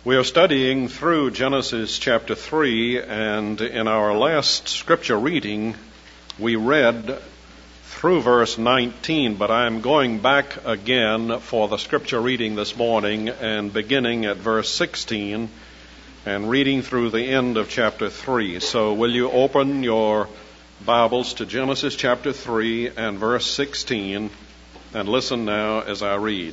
We are studying through Genesis chapter 3, and in our last scripture reading, we read through verse 19, but I'm going back again for the scripture reading this morning and beginning at verse 16 and reading through the end of chapter 3. So will you open your Bibles to Genesis chapter 3 and verse 16 and listen now as I read.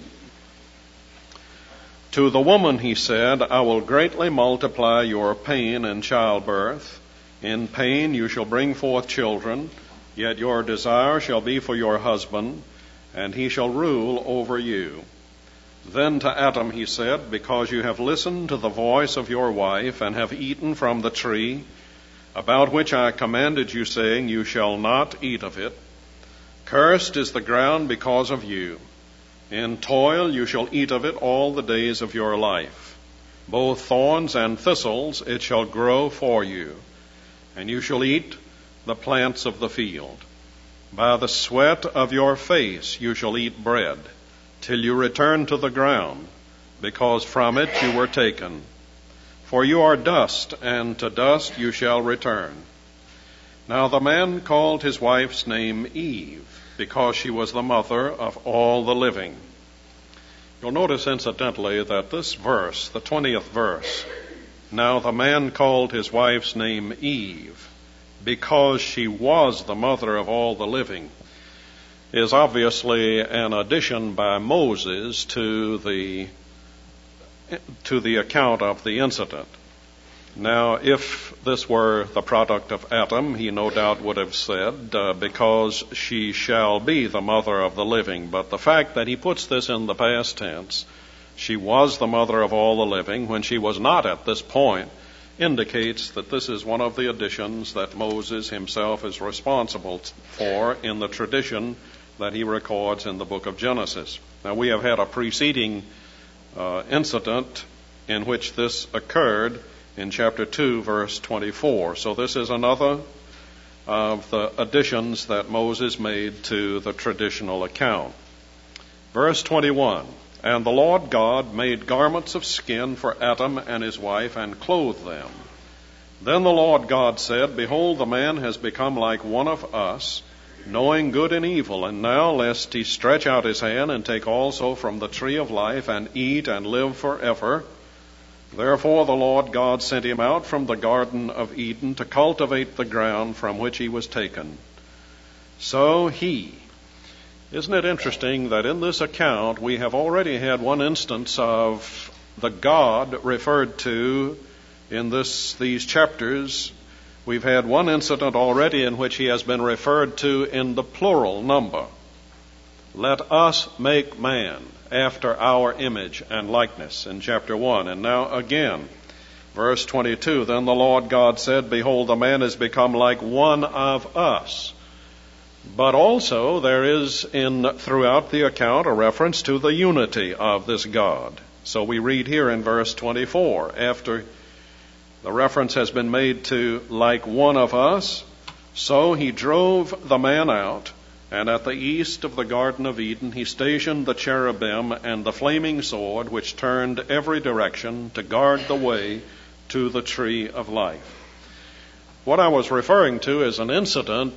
To the woman he said, I will greatly multiply your pain in childbirth. In pain you shall bring forth children, yet your desire shall be for your husband, and he shall rule over you. Then to Adam he said, because you have listened to the voice of your wife, and have eaten from the tree, about which I commanded you, saying, you shall not eat of it. Cursed is the ground because of you. In toil you shall eat of it all the days of your life. Both thorns and thistles it shall grow for you, and you shall eat the plants of the field. By the sweat of your face you shall eat bread, till you return to the ground, because from it you were taken. For you are dust, and to dust you shall return. Now the man called his wife's name Eve, because she was the mother of all the living. You'll notice, incidentally, that this verse, the 20th verse, now the man called his wife's name Eve, because she was the mother of all the living, is obviously an addition by Moses to the account of the incident. Now, if this were the product of Adam, he no doubt would have said, because she shall be the mother of the living. But the fact that he puts this in the past tense, she was the mother of all the living, when she was not at this point, indicates that this is one of the additions that Moses himself is responsible for in the tradition that he records in the book of Genesis. Now, we have had a preceding incident in which this occurred in chapter 2, verse 24. So this is another of the additions that Moses made to the traditional account. Verse 21, and the Lord God made garments of skin for Adam and his wife, and clothed them. Then the Lord God said, behold, the man has become like one of us, knowing good and evil. And now, lest he stretch out his hand and take also from the tree of life, and eat and live forever. Therefore the Lord God sent him out from the Garden of Eden to cultivate the ground from which he was taken. So isn't it interesting that in this account we have already had one instance of the God referred to in these chapters? We've had one incident already in which he has been referred to in the plural number. Let us make man after our image and likeness, in chapter 1. And now again, verse 22, then the Lord God said, behold, the man is become like one of us. But also there is throughout the account a reference to the unity of this God. So we read here in verse 24, after the reference has been made to like one of us, so he drove the man out, and at the east of the Garden of Eden he stationed the cherubim and the flaming sword, which turned every direction to guard the way to the tree of life. What I was referring to is an incidence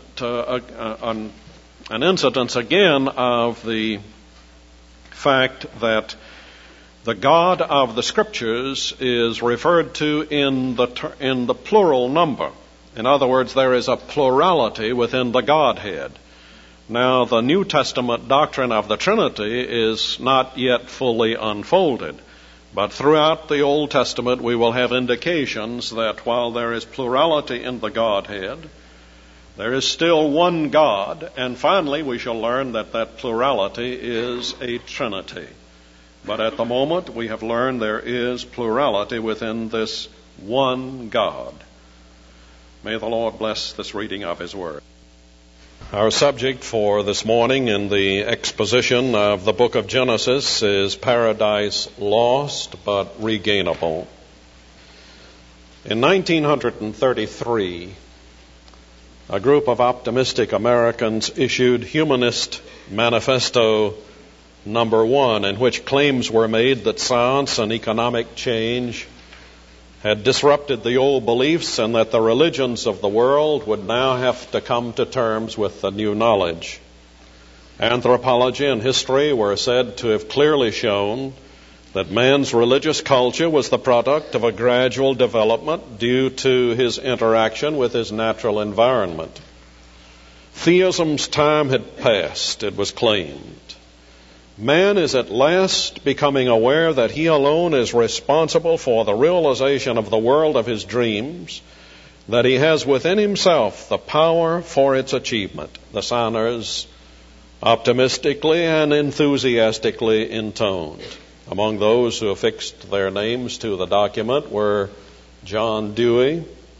again of the fact that the God of the Scriptures is referred to in the plural number. In other words, there is a plurality within the Godhead. Now, the New Testament doctrine of the Trinity is not yet fully unfolded, but throughout the Old Testament we will have indications that while there is plurality in the Godhead, there is still one God, and finally we shall learn that that plurality is a Trinity. But at the moment we have learned there is plurality within this one God. May the Lord bless this reading of His Word. Our subject for this morning in the exposition of the book of Genesis is Paradise Lost but Regainable. In 1933, a group of optimistic Americans issued Humanist Manifesto number 1, in which claims were made that science and economic change had disrupted the old beliefs and that the religions of the world would now have to come to terms with the new knowledge. Anthropology and history were said to have clearly shown that man's religious culture was the product of a gradual development due to his interaction with his natural environment. Theism's time had passed, it was claimed. Man is at last becoming aware that he alone is responsible for the realization of the world of his dreams, that he has within himself the power for its achievement. The signers optimistically and enthusiastically intoned. Among those who affixed their names to the document were John Dewey,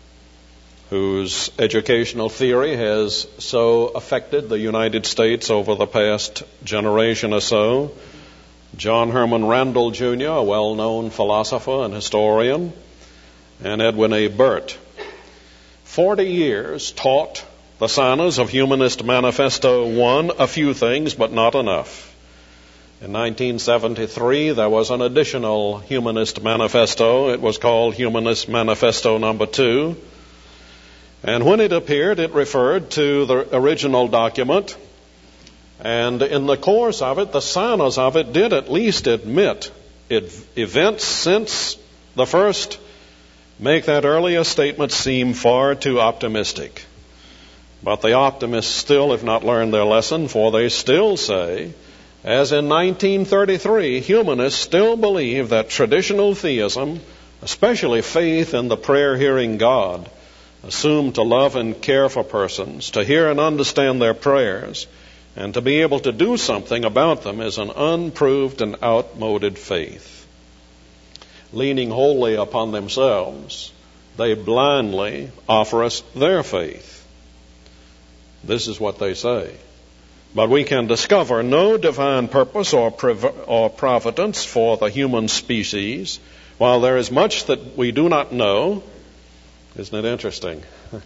whose educational theory has so affected the United States over the past generation or so, John Herman Randall, Jr., a well-known philosopher and historian, and Edwin A. Burt. 40 years taught the signers of Humanist Manifesto 1 a few things, but not enough. In 1973, there was an additional Humanist Manifesto. It was called Humanist Manifesto number 2. And when it appeared, it referred to the original document. And in the course of it, the signers of it did at least admit events since the first make that earlier statement seem far too optimistic. But the optimists still have not learned their lesson, for they still say, as in 1933, humanists still believe that traditional theism, especially faith in the prayer-hearing God, assumed to love and care for persons, to hear and understand their prayers, and to be able to do something about them, is an unproved and outmoded faith. Leaning wholly upon themselves, they blindly offer us their faith. This is what they say. But we can discover no divine purpose or providence for the human species, while there is much that we do not know. Isn't it interesting?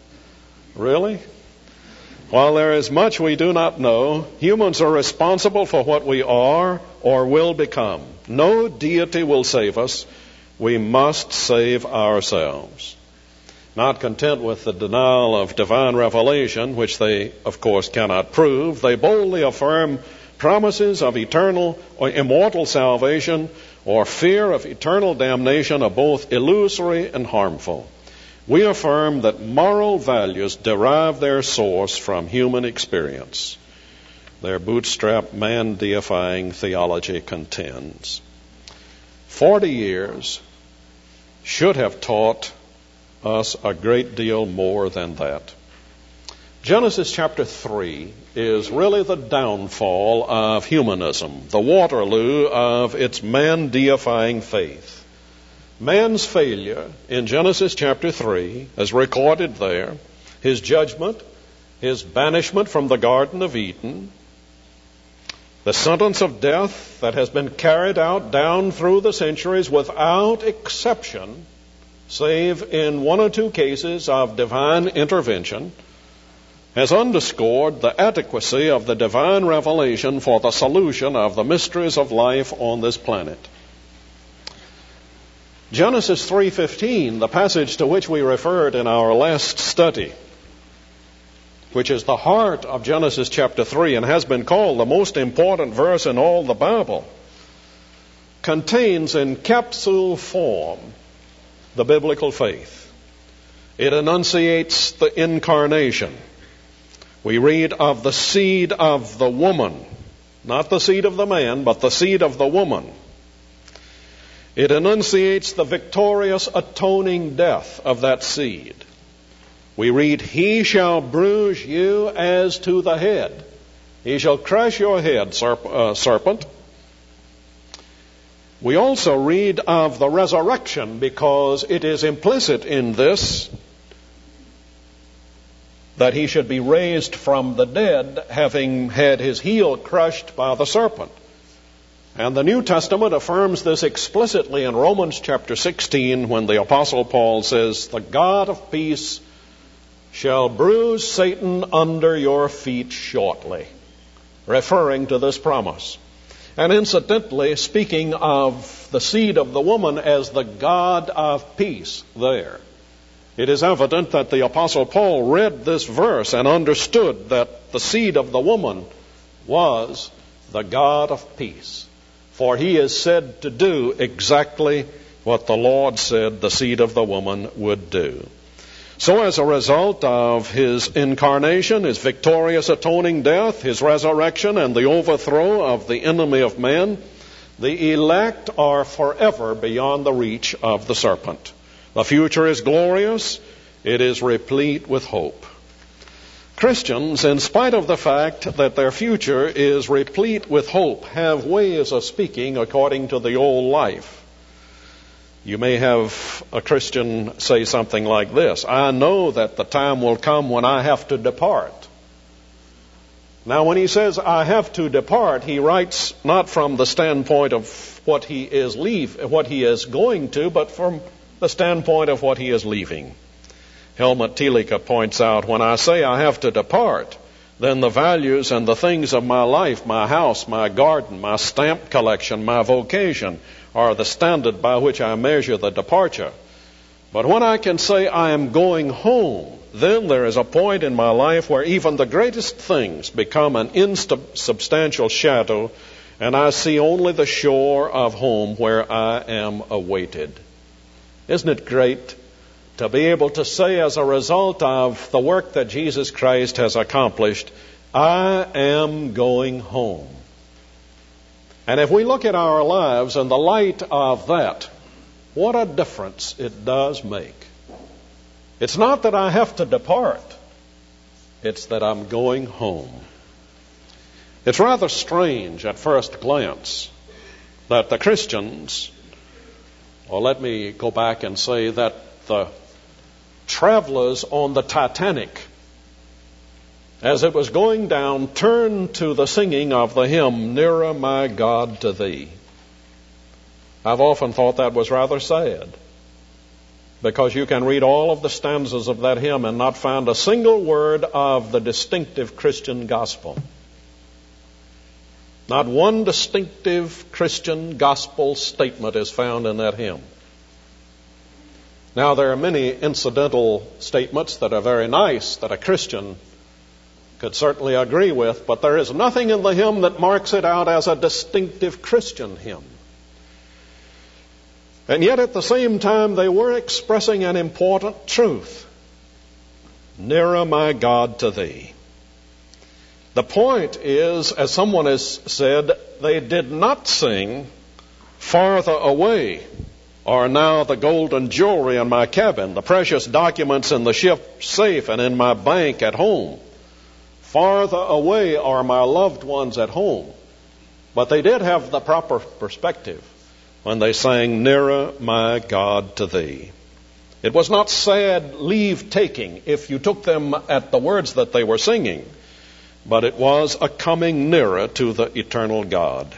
Really? While there is much we do not know, humans are responsible for what we are or will become. No deity will save us. We must save ourselves. Not content with the denial of divine revelation, which they, of course, cannot prove, they boldly affirm promises of eternal or immortal salvation or fear of eternal damnation are both illusory and harmful. We affirm that moral values derive their source from human experience. Their bootstrap, man-deifying theology contends. 40 years should have taught us a great deal more than that. Genesis chapter 3 is really the downfall of humanism, the Waterloo of its man-deifying faith. Man's failure in Genesis chapter 3, as recorded there, his judgment, his banishment from the Garden of Eden, the sentence of death that has been carried out down through the centuries without exception, save in 1 or 2 cases of divine intervention, has underscored the adequacy of the divine revelation for the solution of the mysteries of life on this planet. Genesis 3:15, the passage to which we referred in our last study, which is the heart of Genesis chapter 3 and has been called the most important verse in all the Bible, contains in capsule form the biblical faith. It enunciates the incarnation. We read of the seed of the woman, not the seed of the man, but the seed of the woman. It enunciates the victorious atoning death of that seed. We read, he shall bruise you as to the head. He shall crush your head, serpent. We also read of the resurrection, because it is implicit in this that he should be raised from the dead, having had his heel crushed by the serpent. And the New Testament affirms this explicitly in Romans chapter 16, when the Apostle Paul says, the God of peace shall bruise Satan under your feet shortly, referring to this promise. And incidentally, speaking of the seed of the woman as the God of peace there, it is evident that the Apostle Paul read this verse and understood that the seed of the woman was the God of peace. For he is said to do exactly what the Lord said the seed of the woman would do. So as a result of his incarnation, his victorious atoning death, his resurrection, and the overthrow of the enemy of man, the elect are forever beyond the reach of the serpent. The future is glorious. It is replete with hope. Christians, in spite of the fact that their future is replete with hope, have ways of speaking according to the old life. You may have a Christian say something like this: I know that the time will come when I have to depart. Now, when he says I have to depart, he writes not from the standpoint of what he is going to, but from the standpoint of what he is leaving. Helmut Thielicke points out, when I say I have to depart, then the values and the things of my life, my house, my garden, my stamp collection, my vocation, are the standard by which I measure the departure. But when I can say I am going home, then there is a point in my life where even the greatest things become an insubstantial shadow, and I see only the shore of home where I am awaited. Isn't it great to be able to say, as a result of the work that Jesus Christ has accomplished, I am going home? And if we look at our lives in the light of that, what a difference it does make. It's not that I have to depart. It's that I'm going home. It's rather strange at first glance that the Christians, or let me go back and say that the travelers on the Titanic, as it was going down, turned to the singing of the hymn, Nearer, My God, to Thee. I've often thought that was rather sad, because you can read all of the stanzas of that hymn and not find a single word of the distinctive Christian gospel. Not one distinctive Christian gospel statement is found in that hymn. Now, there are many incidental statements that are very nice that a Christian could certainly agree with, but there is nothing in the hymn that marks it out as a distinctive Christian hymn. And yet at the same time, they were expressing an important truth. Nearer, my God, to Thee. The point is, as someone has said, they did not sing farther away, or now the golden jewelry in my cabin, the precious documents in the ship safe and in my bank at home. Farther away are my loved ones at home. But they did have the proper perspective when they sang, Nearer, my God, to Thee. It was not sad leave-taking if you took them at the words that they were singing, but it was a coming nearer to the eternal God.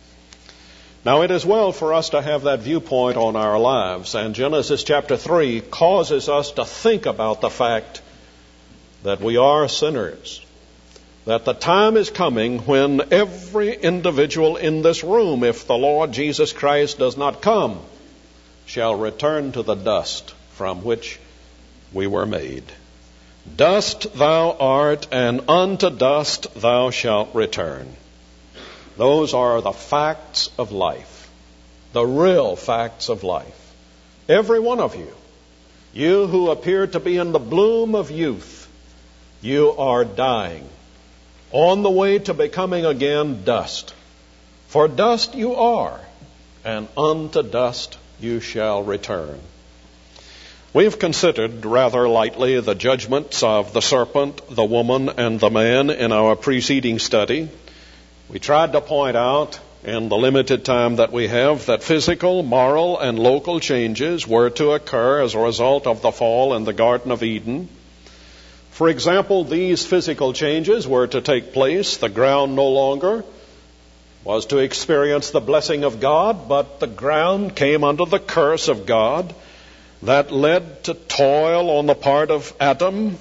Now, it is well for us to have that viewpoint on our lives, and Genesis chapter 3 causes us to think about the fact that we are sinners, that the time is coming when every individual in this room, if the Lord Jesus Christ does not come, shall return to the dust from which we were made. Dust thou art, and unto dust thou shalt return. Those are the facts of life, the real facts of life. Every one of you, you who appear to be in the bloom of youth, you are dying, on the way to becoming again dust. For dust you are, and unto dust you shall return. We've considered rather lightly the judgments of the serpent, the woman, and the man in our preceding study. We tried to point out in the limited time that we have that physical, moral, and local changes were to occur as a result of the fall in the Garden of Eden. For example, these physical changes were to take place. The ground no longer was to experience the blessing of God, but the ground came under the curse of God. That led to toil on the part of Adam,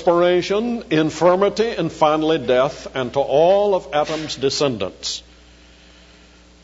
perspiration, infirmity, and finally death, and to all of Adam's descendants.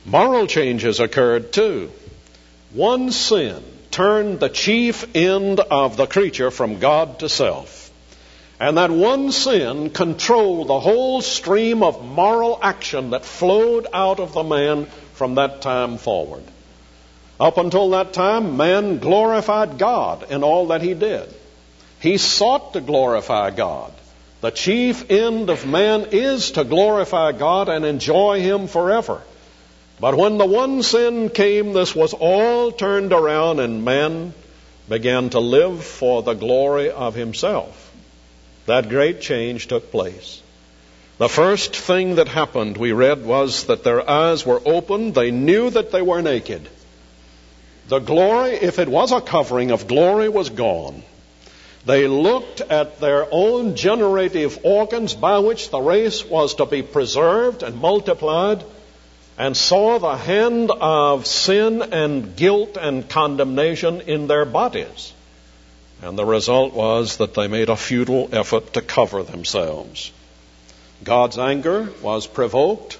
Moral changes occurred too. One sin turned the chief end of the creature from God to self. And that one sin controlled the whole stream of moral action that flowed out of the man from that time forward. Up until that time, man glorified God in all that he did. He sought to glorify God. The chief end of man is to glorify God and enjoy Him forever. But when the one sin came, this was all turned around and man began to live for the glory of himself. That great change took place. The first thing that happened, we read, was that their eyes were opened. They knew that they were naked. The glory, if it was a covering of glory, was gone. They looked at their own generative organs by which the race was to be preserved and multiplied, and saw the hand of sin and guilt and condemnation in their bodies. And the result was that they made a futile effort to cover themselves. God's anger was provoked.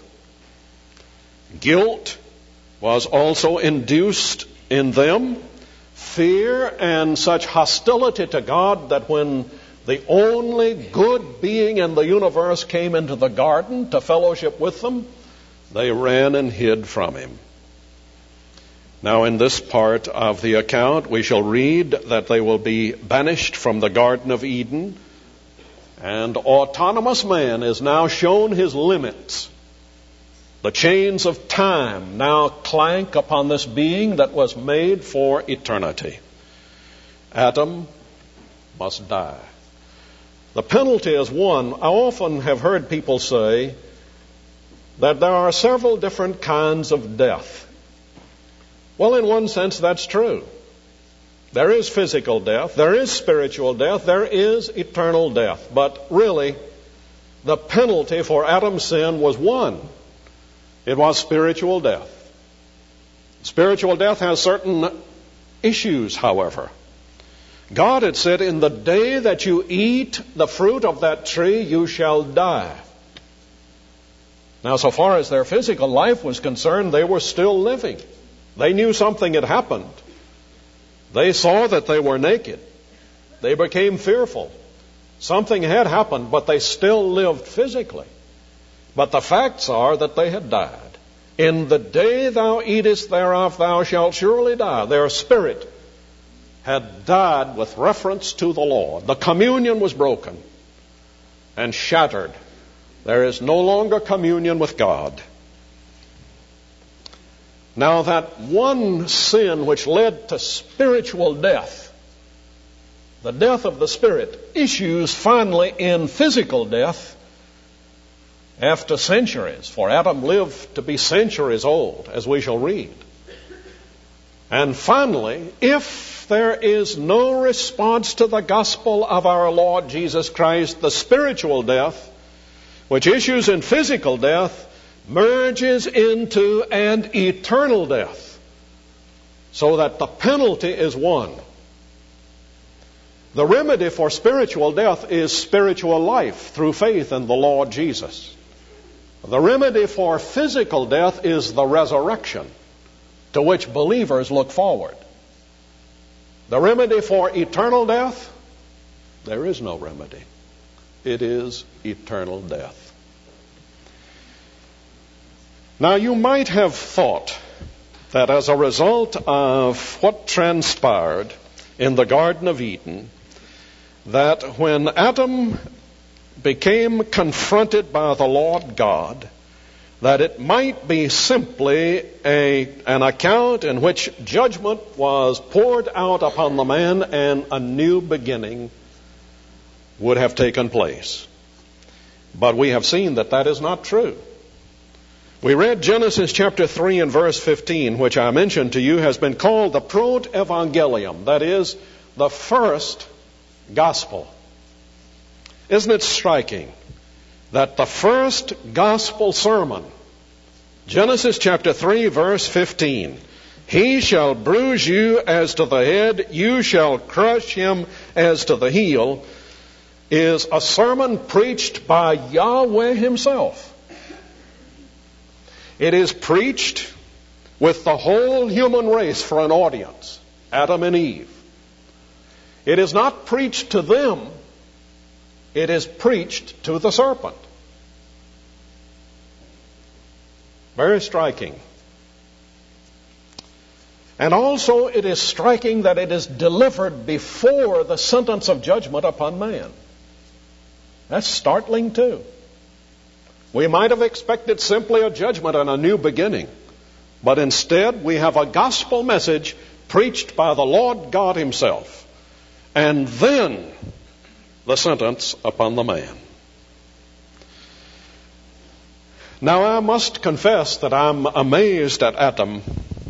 Guilt was also induced in them. Fear and such hostility to God that when the only good being in the universe came into the garden to fellowship with them, they ran and hid from Him. Now, in this part of the account, we shall read that they will be banished from the Garden of Eden, and autonomous man is now shown his limits. The chains of time now clank upon this being that was made for eternity. Adam must die. The penalty is one. I often have heard people say that there are several different kinds of death. Well, in one sense, that's true. There is physical death, there is spiritual death, there is eternal death. But really, the penalty for Adam's sin was one. It was spiritual death. Spiritual death has certain issues, however. God had said, in the day that you eat the fruit of that tree, you shall die. Now, so far as their physical life was concerned, they were still living. They knew something had happened. They saw that they were naked. They became fearful. Something had happened, but they still lived physically. But the facts are that they had died. In the day thou eatest thereof, thou shalt surely die. Their spirit had died with reference to the Lord. The communion was broken and shattered. There is no longer communion with God. Now, that one sin which led to spiritual death, the death of the spirit, issues finally in physical death after centuries. For Adam lived to be centuries old, as we shall read. And finally, if there is no response to the gospel of our Lord Jesus Christ, the spiritual death, which issues in physical death, merges into an eternal death, so that the penalty is one. The remedy for spiritual death is spiritual life through faith in the Lord Jesus. The remedy for physical death is the resurrection, to which believers look forward. The remedy for eternal death, there is no remedy. It is eternal death. Now, you might have thought that as a result of what transpired in the Garden of Eden, that when Adam became confronted by the Lord God, that it might be simply an account in which judgment was poured out upon the man and a new beginning would have taken place. But we have seen that that is not true. We read Genesis chapter 3 and verse 15, which I mentioned to you, has been called the Proto-Evangelium, that is, the first gospel. Isn't it striking that the first gospel sermon, Genesis chapter 3 verse 15, he shall bruise you as to the head, you shall crush him as to the heel, is a sermon preached by Yahweh himself. It is preached with the whole human race for an audience, Adam and Eve. It is not preached to them, it is preached to the serpent. Very striking. And also it is striking that it is delivered before the sentence of judgment upon man. That's startling too. We might have expected simply a judgment and a new beginning. But instead we have a gospel message preached by the Lord God Himself. And then the sentence upon the man. Now I must confess that I'm amazed at Adam,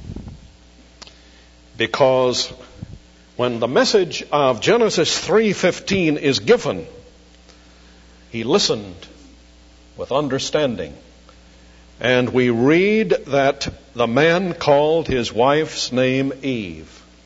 because when the message of Genesis 3:15 is given, he listened with understanding. And we read that the man called his wife's name Eve.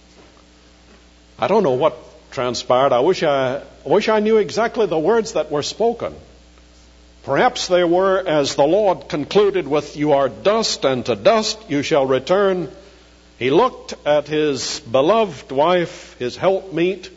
I don't know what transpired. I wish I knew exactly the words that were spoken. Perhaps they were, as the Lord concluded with, "You are dust, and to dust you shall return." He looked at his beloved wife, his helpmeet,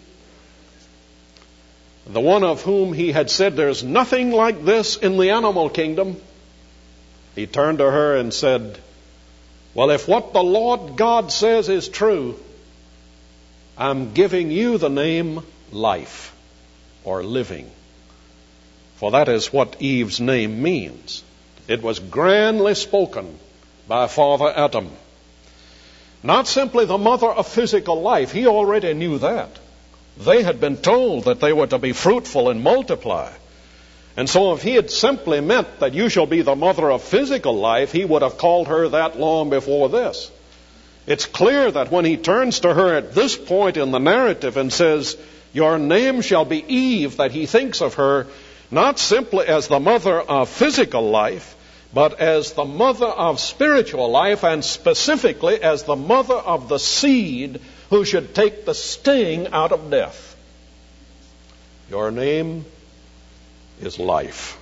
the one of whom he had said, "There's nothing like this in the animal kingdom." He turned to her and said, "Well, if what the Lord God says is true, I'm giving you the name life, or living." For that is what Eve's name means. It was grandly spoken by Father Adam. Not simply the mother of physical life. He already knew that. They had been told that they were to be fruitful and multiply. And so if he had simply meant that you shall be the mother of physical life, he would have called her that long before this. It's clear that when he turns to her at this point in the narrative and says, "Your name shall be Eve," that he thinks of her not simply as the mother of physical life, but as the mother of spiritual life, and specifically as the mother of the seed who should take the sting out of death. Your name is life.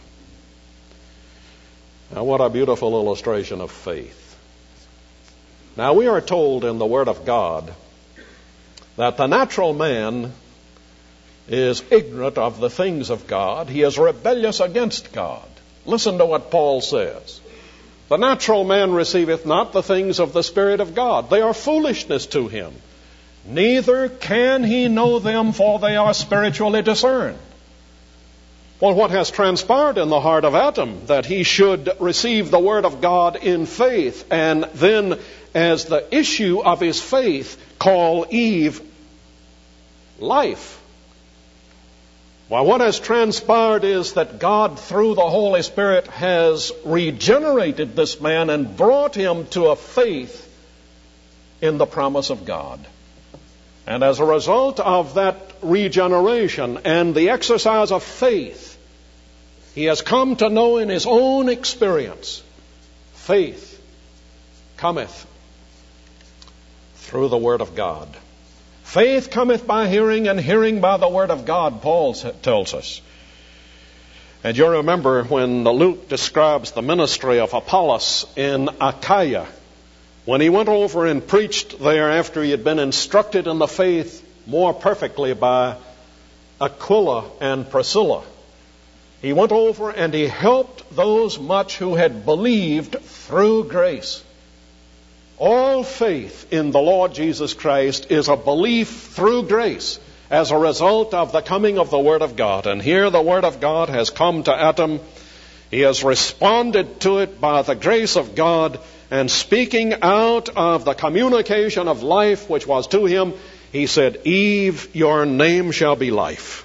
Now, what a beautiful illustration of faith. Now, we are told in the Word of God that the natural man is ignorant of the things of God. He is rebellious against God. Listen to what Paul says. The natural man receiveth not the things of the Spirit of God. They are foolishness to him. Neither can he know them, for they are spiritually discerned. Well, what has transpired in the heart of Adam? That he should receive the Word of God in faith, and then as the issue of his faith, call Eve life. Well, what has transpired is that God, through the Holy Spirit, has regenerated this man and brought him to a faith in the promise of God. And as a result of that regeneration and the exercise of faith, he has come to know in his own experience, faith cometh through the Word of God. Faith cometh by hearing, and hearing by the Word of God, Paul tells us. And you remember when Luke describes the ministry of Apollos in Achaia, when he went over and preached there after he had been instructed in the faith more perfectly by Aquila and Priscilla. He went over and he helped those much who had believed through grace. All faith in the Lord Jesus Christ is a belief through grace as a result of the coming of the Word of God. And here the Word of God has come to Adam. He has responded to it by the grace of God, and speaking out of the communication of life which was to him, he said, "Eve, your name shall be life."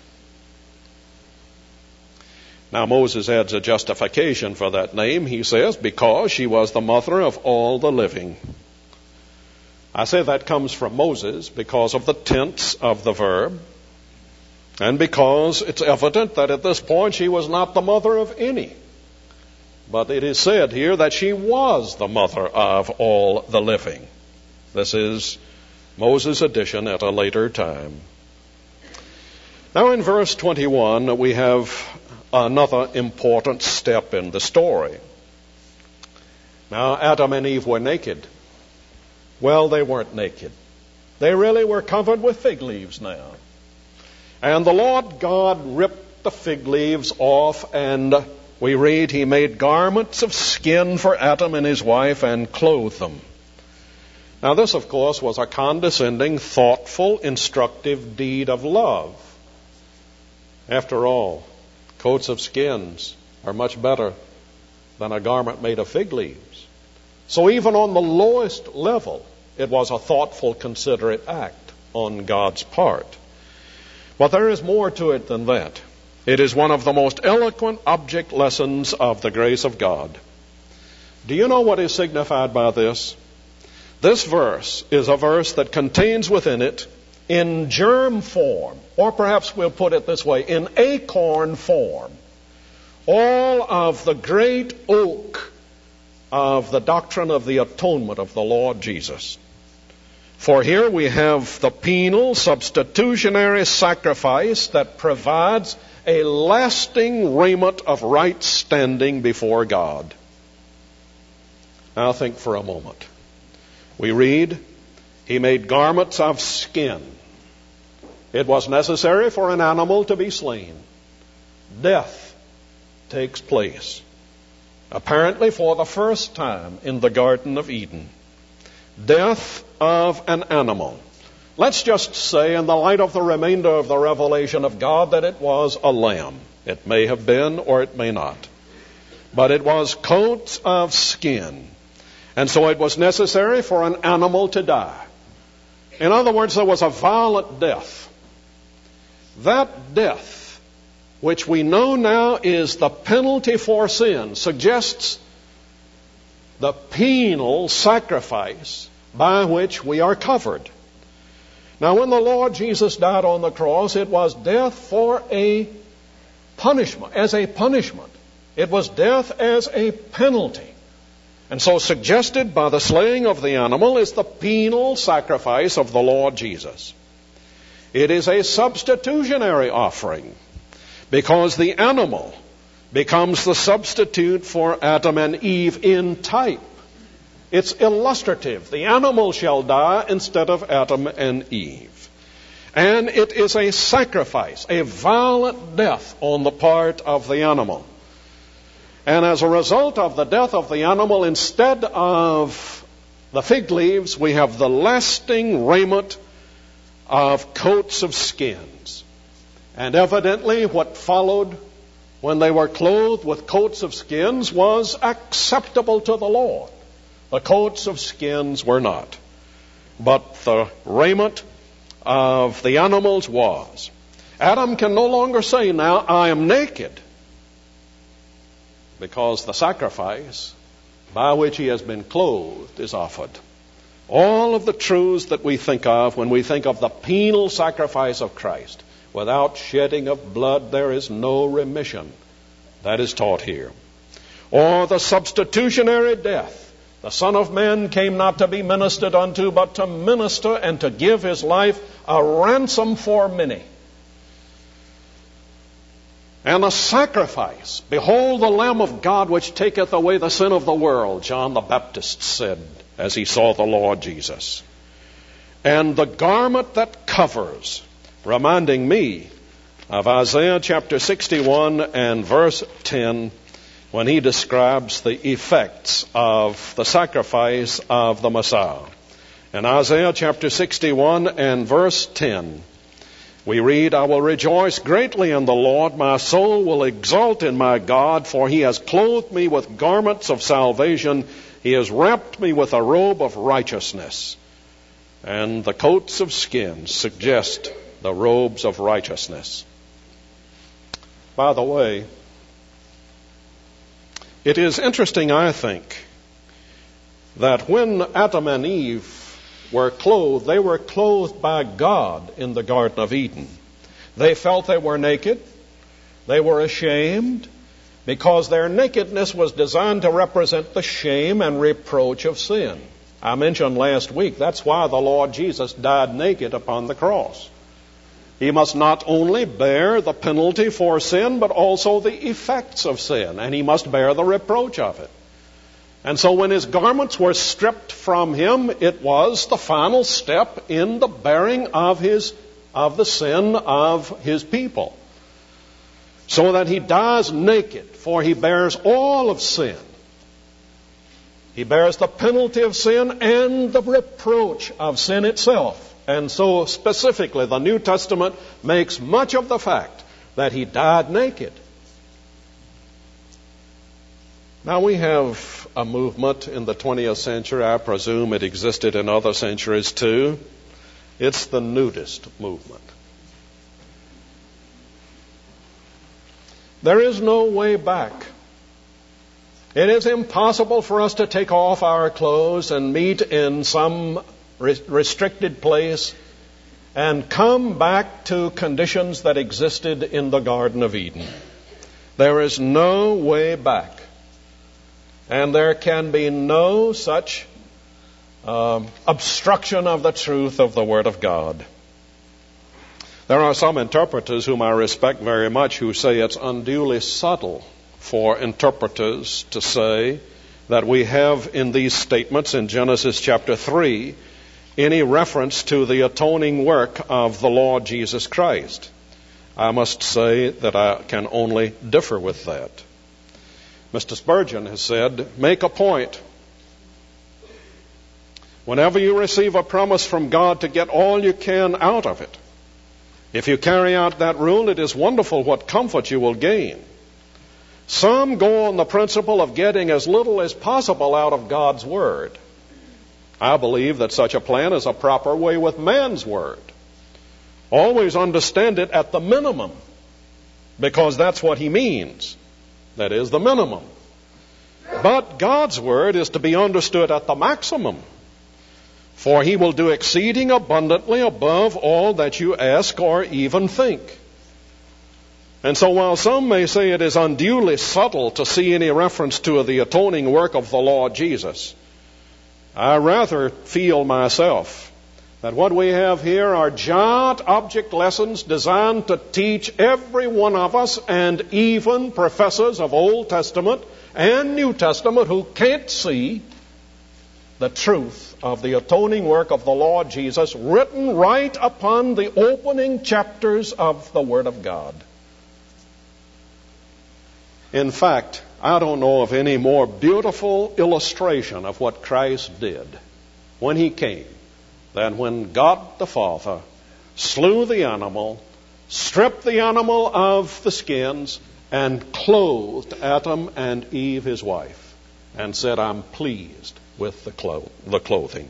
Now Moses adds a justification for that name. He says, because she was the mother of all the living. I say that comes from Moses because of the tense of the verb, and because it's evident that at this point she was not the mother of any. But it is said here that she was the mother of all the living. This is Moses' addition at a later time. Now in verse 21, we have another important step in the story. Now, Adam and Eve were naked. Well, they weren't naked. They really were covered with fig leaves now. And the Lord God ripped the fig leaves off, and we read He made garments of skin for Adam and his wife and clothed them. Now, this, of course, was a condescending, thoughtful, instructive deed of love. After all, coats of skins are much better than a garment made of fig leaves. So even on the lowest level, it was a thoughtful, considerate act on God's part. But there is more to it than that. It is one of the most eloquent object lessons of the grace of God. Do you know what is signified by this? This verse is a verse that contains within it, in germ form, or perhaps we'll put it this way, in acorn form, all of the great oak of the doctrine of the atonement of the Lord Jesus. For here we have the penal substitutionary sacrifice that provides a lasting raiment of right standing before God. Now think for a moment. We read, He made garments of skin. It was necessary for an animal to be slain. Death takes place, apparently for the first time in the Garden of Eden. Death of an animal. Let's just say, in the light of the remainder of the revelation of God, that it was a lamb. It may have been or it may not. But it was coats of skin. And so it was necessary for an animal to die. In other words, there was a violent death. That death, which we know now is the penalty for sin, suggests the penal sacrifice by which we are covered. Now, when the Lord Jesus died on the cross, it was death for a punishment, as a punishment. It was death as a penalty. And so suggested by the slaying of the animal is the penal sacrifice of the Lord Jesus. It is a substitutionary offering because the animal becomes the substitute for Adam and Eve in type. It's illustrative. The animal shall die instead of Adam and Eve. And it is a sacrifice, a violent death on the part of the animal. And as a result of the death of the animal, instead of the fig leaves, we have the lasting raiment of coats of skins. And evidently what followed when they were clothed with coats of skins was acceptable to the Lord. The coats of skins were not. But the raiment of the animals was. Adam can no longer say now, I am naked, because the sacrifice by which he has been clothed is offered. All of the truths that we think of when we think of the penal sacrifice of Christ, without shedding of blood there is no remission. That is taught here. Or the substitutionary death. The Son of Man came not to be ministered unto, but to minister and to give his life a ransom for many. And a sacrifice. Behold the Lamb of God which taketh away the sin of the world, John the Baptist said as he saw the Lord Jesus. And the garment that covers, reminding me of Isaiah chapter 61 and verse 10, when he describes the effects of the sacrifice of the Messiah. In Isaiah chapter 61 and verse 10, we read, I will rejoice greatly in the Lord. My soul will exult in my God, for he has clothed me with garments of salvation. He has wrapped me with a robe of righteousness. And the coats of skin suggest the robes of righteousness. By the way, it is interesting, I think, that when Adam and Eve were clothed, they were clothed by God in the Garden of Eden. They felt they were naked. They were ashamed because their nakedness was designed to represent the shame and reproach of sin. I mentioned last week, that's why the Lord Jesus died naked upon the cross. He must not only bear the penalty for sin, but also the effects of sin, and he must bear the reproach of it. And so when his garments were stripped from him, it was the final step in the bearing of the sin of his people. So that he dies naked, for he bears all of sin. He bears the penalty of sin and the reproach of sin itself. And so specifically, the New Testament makes much of the fact that he died naked. Now we have a movement in the 20th century. I presume it existed in other centuries too. It's the nudist movement. There is no way back. It is impossible for us to take off our clothes and meet in some restricted place and come back to conditions that existed in the Garden of Eden. There is no way back. And there can be no such obstruction of the truth of the Word of God. There are some interpreters whom I respect very much who say it's unduly subtle for interpreters to say that we have in these statements in Genesis chapter 3 any reference to the atoning work of the Lord Jesus Christ. I must say that I can only differ with that. Mr. Spurgeon has said, make a point. Whenever you receive a promise from God to get all you can out of it, if you carry out that rule, it is wonderful what comfort you will gain. Some go on the principle of getting as little as possible out of God's Word. I believe that such a plan is a proper way with man's Word. Always understand it at the minimum, because that's what he means. That is the minimum. But God's Word is to be understood at the maximum. For he will do exceeding abundantly above all that you ask or even think. And so while some may say it is unduly subtle to see any reference to the atoning work of the Lord Jesus, I rather feel myself that what we have here are giant object lessons designed to teach every one of us, and even professors of Old Testament and New Testament who can't see the truth of the atoning work of the Lord Jesus written right upon the opening chapters of the Word of God. In fact, I don't know of any more beautiful illustration of what Christ did when he came than when God the Father slew the animal, stripped the animal of the skins, and clothed Adam and Eve, his wife, and said, I'm pleased with the clothing.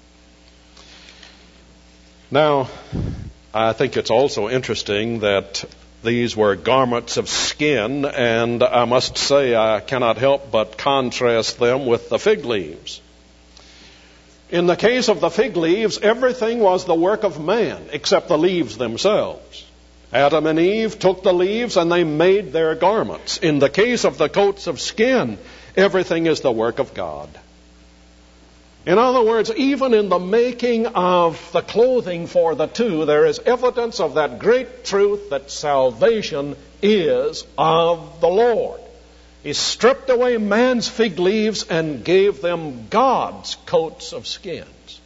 Now, I think it's also interesting that these were garments of skin, and I must say I cannot help but contrast them with the fig leaves. In the case of the fig leaves, everything was the work of man except the leaves themselves. Adam and Eve took the leaves and they made their garments. In the case of the coats of skin, everything is the work of God. In other words, even in the making of the clothing for the two, there is evidence of that great truth that salvation is of the Lord. He stripped away man's fig leaves and gave them God's coats of skins.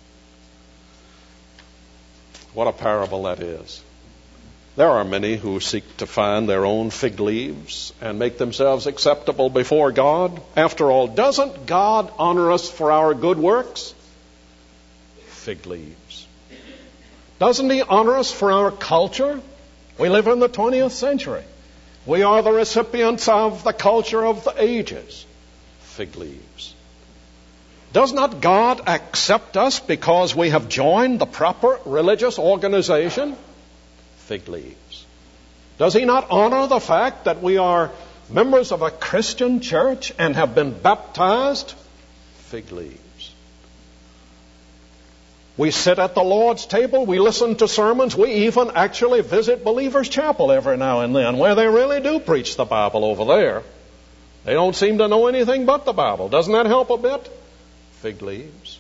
What a parable that is. There are many who seek to find their own fig leaves and make themselves acceptable before God. After all, doesn't God honor us for our good works? Fig leaves. Doesn't he honor us for our culture? We live in the 20th century. We are the recipients of the culture of the ages. Fig leaves. Does not God accept us because we have joined the proper religious organization? Fig leaves. Does he not honor the fact that we are members of a Christian church and have been baptized? Fig leaves. We sit at the Lord's table, we listen to sermons, we even actually visit Believers' Chapel every now and then, where they really do preach the Bible over there. They don't seem to know anything but the Bible. Doesn't that help a bit? Fig leaves.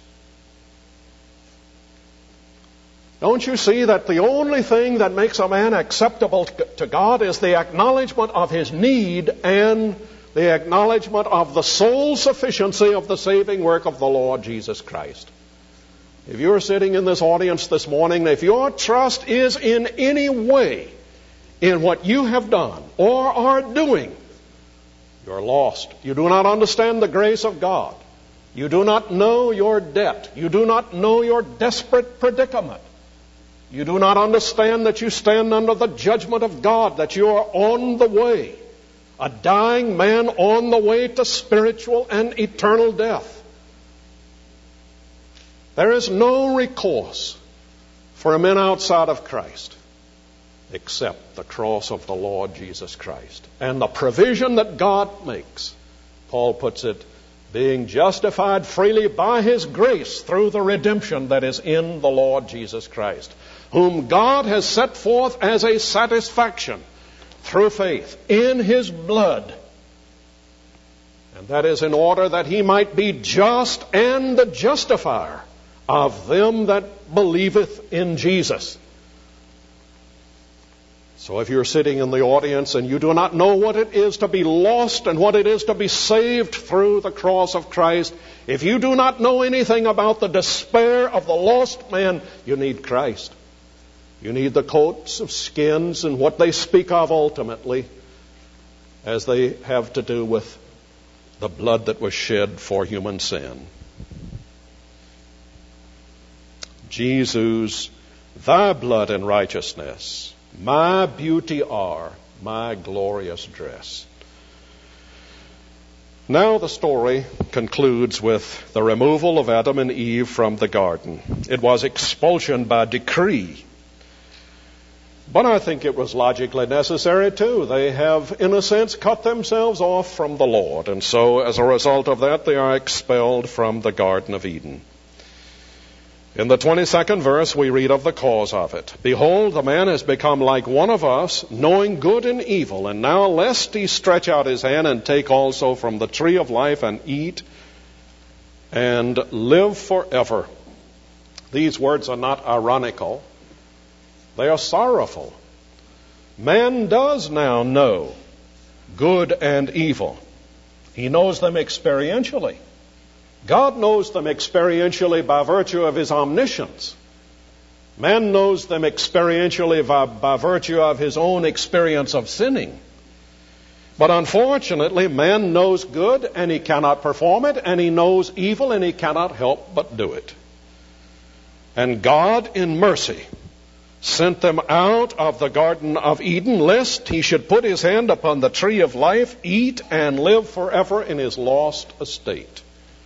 Don't you see that the only thing that makes a man acceptable to God is the acknowledgement of his need and the acknowledgement of the sole sufficiency of the saving work of the Lord Jesus Christ. If you're sitting in this audience this morning, if your trust is in any way in what you have done or are doing, you're lost. You do not understand the grace of God. You do not know your debt. You do not know your desperate predicament. You do not understand that you stand under the judgment of God, that you are on the way, a dying man on the way to spiritual and eternal death. There is no recourse for men outside of Christ except the cross of the Lord Jesus Christ. And the provision that God makes, Paul puts it, being justified freely by His grace through the redemption that is in the Lord Jesus Christ, whom God has set forth as a satisfaction through faith in His blood. And that is in order that He might be just and the justifier of them that believeth in Jesus. So if you're sitting in the audience and you do not know what it is to be lost and what it is to be saved through the cross of Christ, if you do not know anything about the despair of the lost man, you need Christ. You need the coats of skins and what they speak of ultimately as they have to do with the blood that was shed for human sin. Jesus, thy blood and righteousness, my beauty are, my glorious dress. Now the story concludes with the removal of Adam and Eve from the garden. It was expulsion by decree. But I think it was logically necessary too. They have, in a sense, cut themselves off from the Lord. And so as a result of that, they are expelled from the Garden of Eden. In the 22nd verse, we read of the cause of it. Behold, the man has become like one of us, knowing good and evil. And now lest he stretch out his hand and take also from the tree of life and eat and live forever. These words are not ironical. They are sorrowful. Man does now know good and evil. He knows them experientially. God knows them experientially by virtue of His omniscience. Man knows them experientially by virtue of his own experience of sinning. But unfortunately, man knows good and he cannot perform it, and he knows evil and he cannot help but do it. And God, in mercy, sent them out of the Garden of Eden, lest he should put his hand upon the tree of life, eat, and live forever in his lost estate.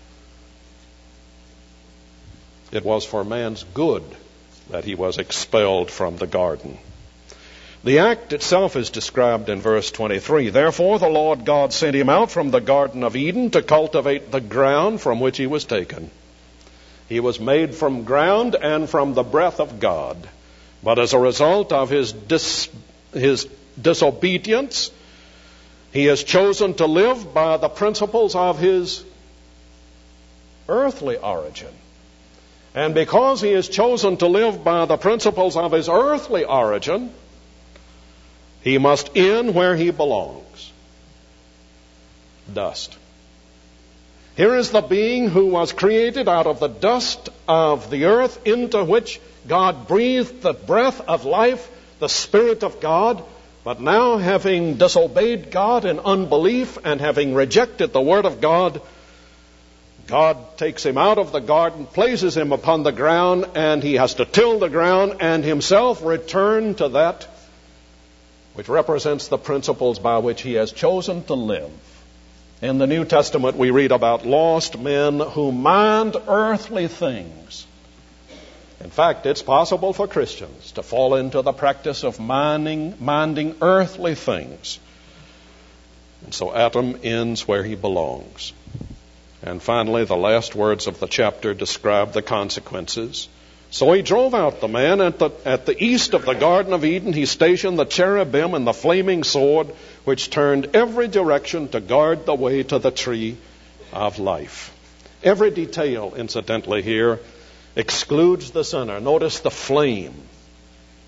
It was for man's good that he was expelled from the garden. The act itself is described in verse 23. Therefore the Lord God sent him out from the Garden of Eden to cultivate the ground from which he was taken. He was made from ground and from the breath of God. But as a result of his disobedience, he has chosen to live by the principles of his earthly origin. And because he has chosen to live by the principles of his earthly origin, he must end where he belongs. Dust. Here is the being who was created out of the dust of the earth, into which God breathed the breath of life, the Spirit of God. But now, having disobeyed God in unbelief and having rejected the Word of God, God takes him out of the garden, places him upon the ground, and he has to till the ground and himself return to that which represents the principles by which he has chosen to live. In the New Testament, we read about lost men who mind earthly things. In fact, it's possible for Christians to fall into the practice of minding earthly things. And so Adam ends where he belongs. And finally, the last words of the chapter describe the consequences. So he drove out the man. At the east of the Garden of Eden, he stationed the cherubim and the flaming sword, which turned every direction to guard the way to the tree of life. Every detail, incidentally, here excludes the sinner. Notice the flame,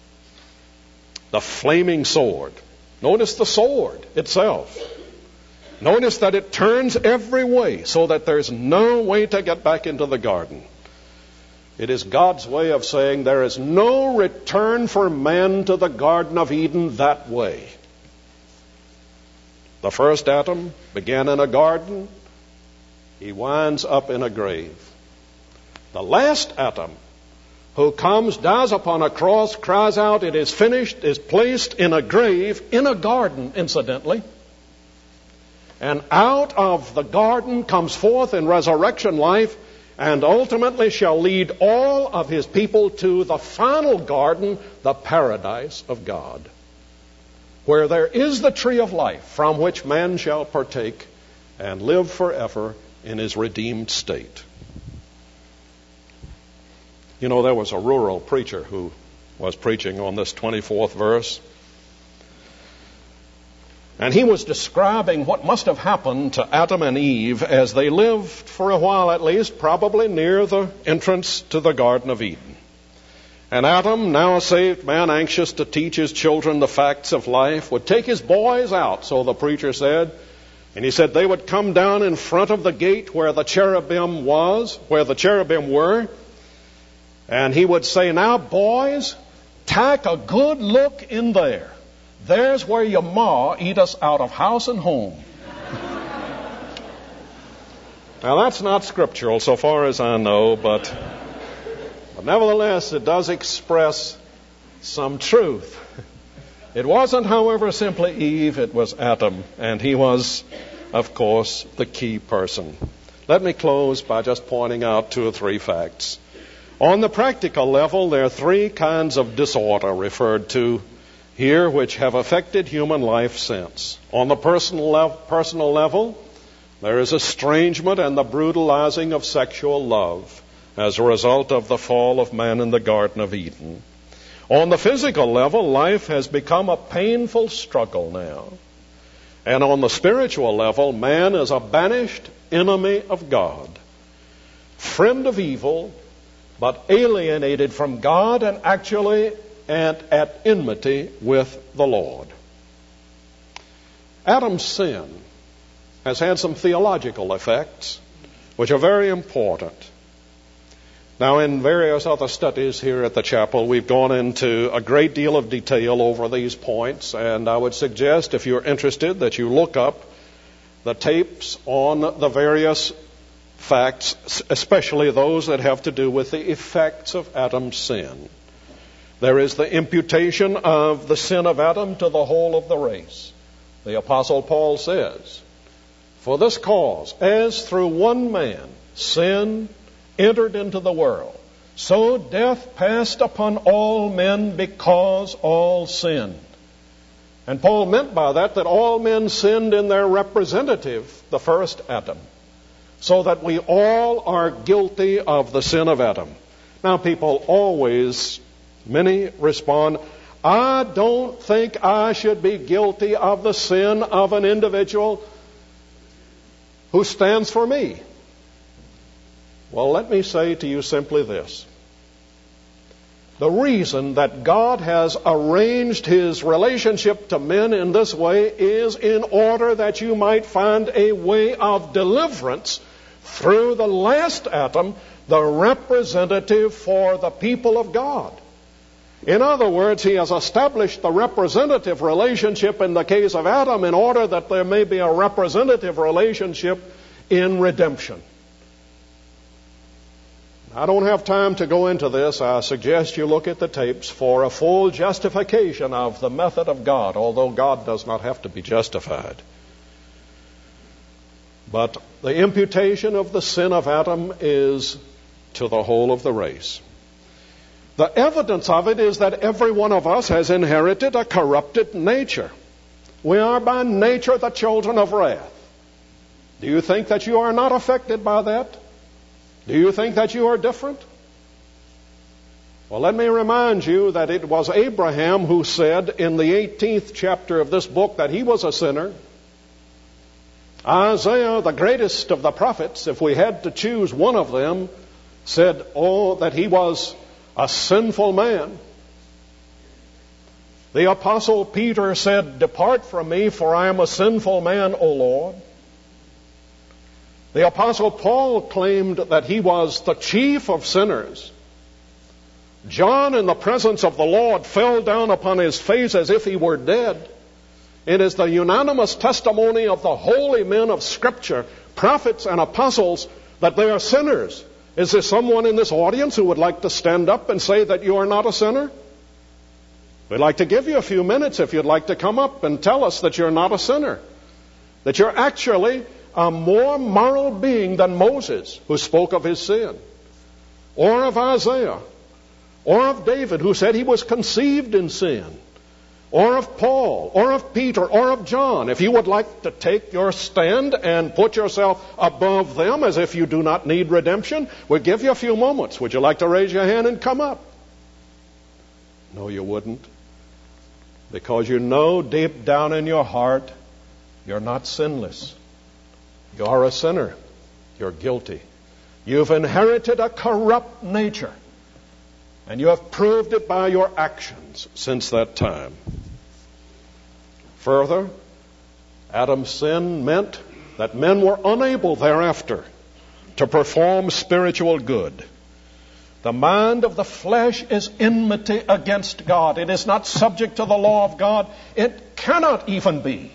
the flaming sword. Notice the sword itself. Notice that it turns every way so that there's no way to get back into the garden. It is God's way of saying there is no return for man to the Garden of Eden that way. The first Adam began in a garden. He winds up in a grave. The last Adam, who comes, dies upon a cross, cries out, "It is finished," is placed in a grave, in a garden, incidentally. And out of the garden comes forth in resurrection life, and ultimately shall lead all of his people to the final garden, the paradise of God, where there is the tree of life from which man shall partake and live forever in his redeemed state. You know, there was a rural preacher who was preaching on this 24th verse, and he was describing what must have happened to Adam and Eve as they lived, for a while at least, probably near the entrance to the Garden of Eden. And Adam, now a saved man, anxious to teach his children the facts of life, would take his boys out, so the preacher said. And he said they would come down in front of the gate where the cherubim were. And he would say, "Now, boys, take a good look in there. There's where your ma eat us out of house and home." Now, that's not scriptural so far as I know, but nevertheless, it does express some truth. It wasn't, however, simply Eve, it was Adam, and he was, of course, the key person. Let me close by just pointing out 2 or 3 facts. On the practical level, there are 3 kinds of disorder referred to here which have affected human life since. On the personal level, there is estrangement and the brutalizing of sexual love as a result of the fall of man in the Garden of Eden. On the physical level, life has become a painful struggle now. And on the spiritual level, man is a banished enemy of God, friend of evil, but alienated from God and actually at enmity with the Lord. Adam's sin has had some theological effects which are very important. Now, in various other studies here at the chapel, we've gone into a great deal of detail over these points, and I would suggest, if you're interested, that you look up the tapes on the various facts, especially those that have to do with the effects of Adam's sin. There is the imputation of the sin of Adam to the whole of the race. The Apostle Paul says, "For this cause, as through one man sin entered into the world, so death passed upon all men because all sinned." And Paul meant by that all men sinned in their representative, the first Adam, so that we all are guilty of the sin of Adam. Now, many respond, "I don't think I should be guilty of the sin of an individual who stands for me." Well, let me say to you simply this. The reason that God has arranged his relationship to men in this way is in order that you might find a way of deliverance through the last Adam, the representative for the people of God. In other words, he has established the representative relationship in the case of Adam in order that there may be a representative relationship in redemption. I don't have time to go into this. I suggest you look at the tapes for a full justification of the method of God, although God does not have to be justified. But the imputation of the sin of Adam is to the whole of the race. The evidence of it is that every one of us has inherited a corrupted nature. We are by nature the children of wrath. Do you think that you are not affected by that? Do you think that you are different? Well, let me remind you that it was Abraham who said in the 18th chapter of this book that he was a sinner. Isaiah, the greatest of the prophets, if we had to choose one of them, said, that he was a sinful man. The Apostle Peter said, "Depart from me, for I am a sinful man, O Lord." The Apostle Paul claimed that he was the chief of sinners. John, in the presence of the Lord, fell down upon his face as if he were dead. It is the unanimous testimony of the holy men of Scripture, prophets and apostles, that they are sinners. Is there someone in this audience who would like to stand up and say that you are not a sinner? We'd like to give you a few minutes if you'd like to come up and tell us that you're not a sinner, that you're actually a more moral being than Moses, who spoke of his sin, or of Isaiah, or of David, who said he was conceived in sin, or of Paul, or of Peter, or of John. If you would like to take your stand and put yourself above them as if you do not need redemption, we'll give you a few moments. Would you like to raise your hand and come up? No, you wouldn't. Because you know deep down in your heart you're not sinless. You are a sinner. You're guilty. You've inherited a corrupt nature. And you have proved it by your actions since that time. Further, Adam's sin meant that men were unable thereafter to perform spiritual good. The mind of the flesh is enmity against God. It is not subject to the law of God. It cannot even be.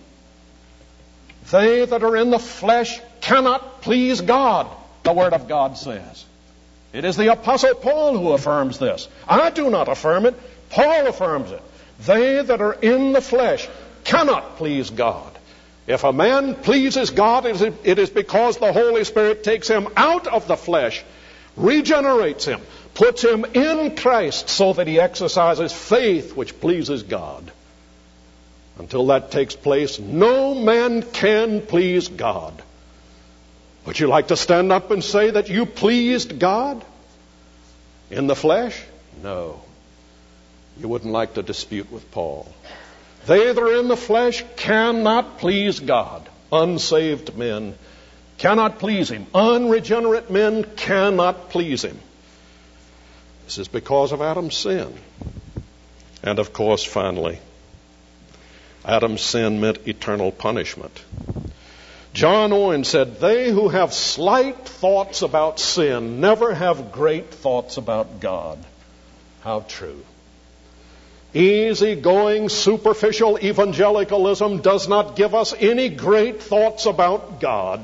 They that are in the flesh cannot please God, the Word of God says. It is the Apostle Paul who affirms this. I do not affirm it. Paul affirms it. They that are in the flesh cannot please God. If a man pleases God, it is because the Holy Spirit takes him out of the flesh, regenerates him, puts him in Christ so that he exercises faith which pleases God. Until that takes place, no man can please God. Would you like to stand up and say that you pleased God in the flesh? No. You wouldn't like to dispute with Paul. They that are in the flesh cannot please God. Unsaved men cannot please Him. Unregenerate men cannot please Him. This is because of Adam's sin. And of course, finally, Adam's sin meant eternal punishment. John Owen said, they who have slight thoughts about sin never have great thoughts about God. How true. Easy-going, superficial evangelicalism does not give us any great thoughts about God,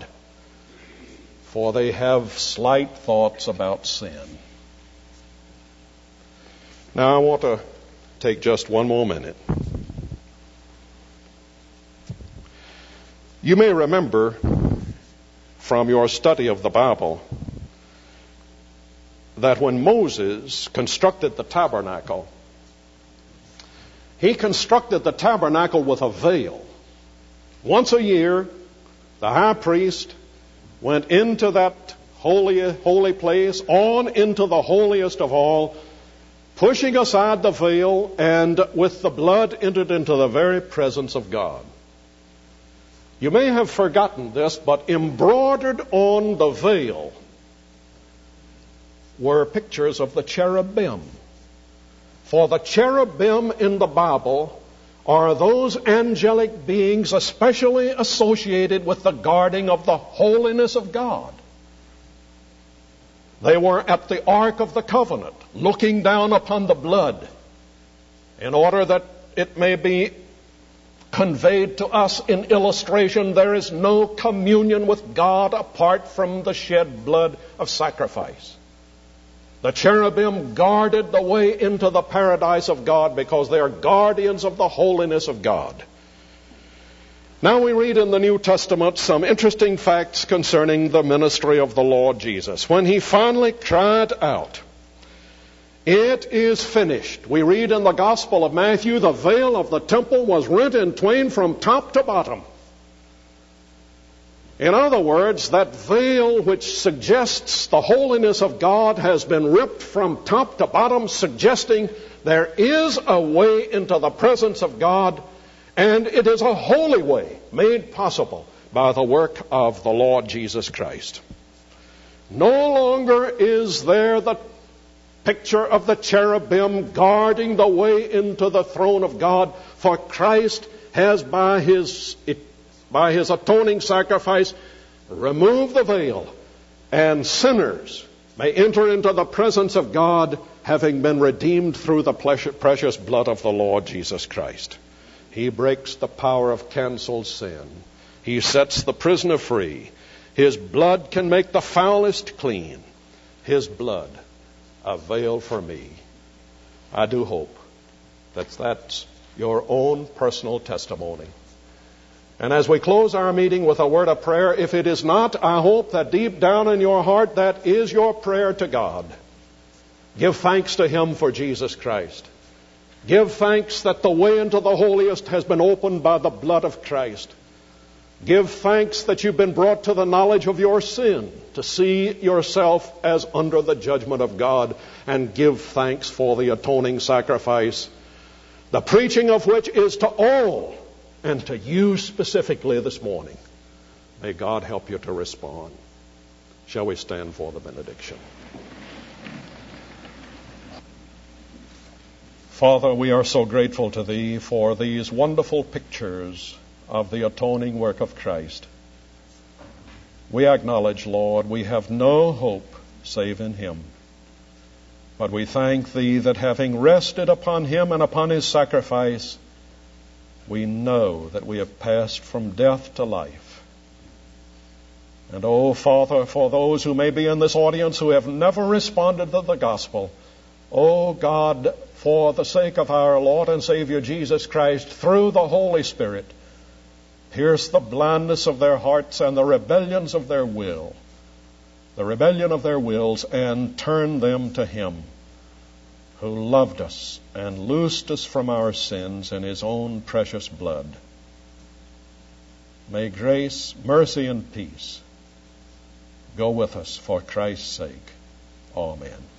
for they have slight thoughts about sin. Now I want to take just one more minute. You may remember from your study of the Bible that when Moses constructed the tabernacle, he constructed the tabernacle with a veil. Once a year, the high priest went into that holy place, on into the holiest of all, pushing aside the veil, and with the blood entered into the very presence of God. You may have forgotten this, but embroidered on the veil were pictures of the cherubim. For the cherubim in the Bible are those angelic beings especially associated with the guarding of the holiness of God. They were at the Ark of the Covenant, looking down upon the blood, in order that it may be conveyed to us in illustration. There is no communion with God apart from the shed blood of sacrifice. The cherubim guarded the way into the paradise of God because they are guardians of the holiness of God. Now we read in the New Testament some interesting facts concerning the ministry of the Lord Jesus. When He finally cried out, "It is finished," we read in the Gospel of Matthew, the veil of the temple was rent in twain from top to bottom. In other words, that veil which suggests the holiness of God has been ripped from top to bottom, suggesting there is a way into the presence of God, and it is a holy way made possible by the work of the Lord Jesus Christ. No longer is there the picture of the cherubim guarding the way into the throne of God, for Christ has by his atoning sacrifice remove the veil, and sinners may enter into the presence of God, having been redeemed through the precious blood of the Lord Jesus Christ. He breaks the power of canceled sin. He sets the prisoner free. His blood can make the foulest clean. His blood, a veil for me. I do hope that that's your own personal testimony. And as we close our meeting with a word of prayer, if it is not, I hope that deep down in your heart that is your prayer to God. Give thanks to Him for Jesus Christ. Give thanks that the way into the holiest has been opened by the blood of Christ. Give thanks that you've been brought to the knowledge of your sin, to see yourself as under the judgment of God, and give thanks for the atoning sacrifice, the preaching of which is to all, and to you specifically this morning. May God help you to respond. Shall we stand for the benediction? Father, we are so grateful to Thee for these wonderful pictures of the atoning work of Christ. We acknowledge, Lord, we have no hope save in Him. But we thank Thee that having rested upon Him and upon His sacrifice, we know that we have passed from death to life. And oh, Father, for those who may be in this audience who have never responded to the gospel, oh God, for the sake of our Lord and Savior Jesus Christ, through the Holy Spirit, pierce the blindness of their hearts and the rebellions of their will, the rebellion of their wills, and turn them to Him who loved us and loosed us from our sins in His own precious blood. May grace, mercy, and peace go with us for Christ's sake. Amen.